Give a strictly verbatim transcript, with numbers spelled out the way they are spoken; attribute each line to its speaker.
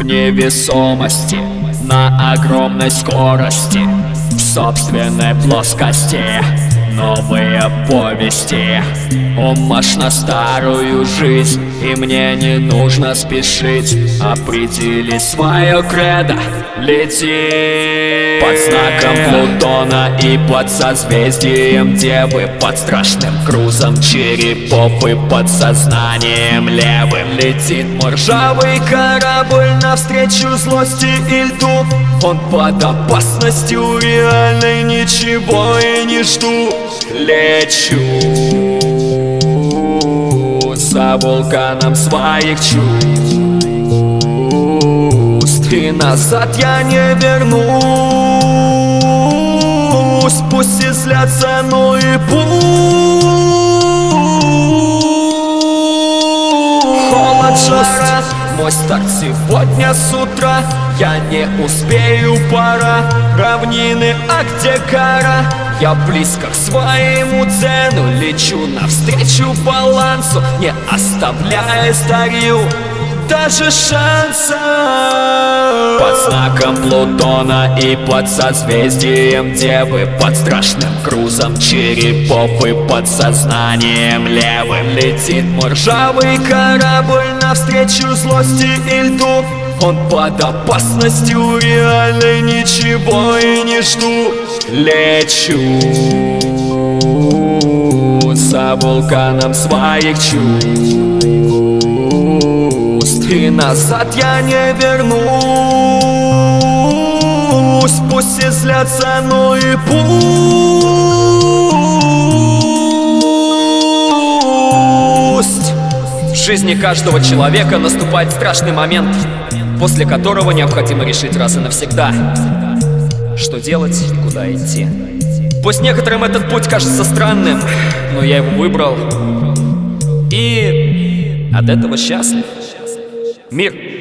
Speaker 1: в невесомости, на огромной скорости, в собственной плоскости. Новые повести, оммаж на старую жизнь, и мне не нужно спешить. Определи свое кредо, лети под знаком Плутона и под созвездием Девы, под страшным грузом черепов и под сознанием левым. Летит мой ржавый корабль навстречу злости и льду. Он под опасностью реальной, ничего и не жду. Лечу за вулканом своих чувств, и назад я не вернусь. Пусть и злятся, но и пусть. Холод, жара, мой старт сегодня с утра. Я не успею, пора. Равнины, а где гора? Я близко к своему дзену, лечу навстречу балансу, не оставляя старью даже шанса. Под знаком Плутона и под созвездием Девы, под страшным грузом черепов и под сознанием левым, летит мой ржавый корабль навстречу злости и льду. Он под опасностью реальной, ничего и не жду. Лечу за вулканом своих чувств, и назад я не вернусь. Пусть и злятся, но и пусть. В жизни каждого человека наступает страшный момент, после которого необходимо решить раз и навсегда, что делать и куда идти. Пусть некоторым этот путь кажется странным, но я его выбрал, и от этого счастлив. Мир.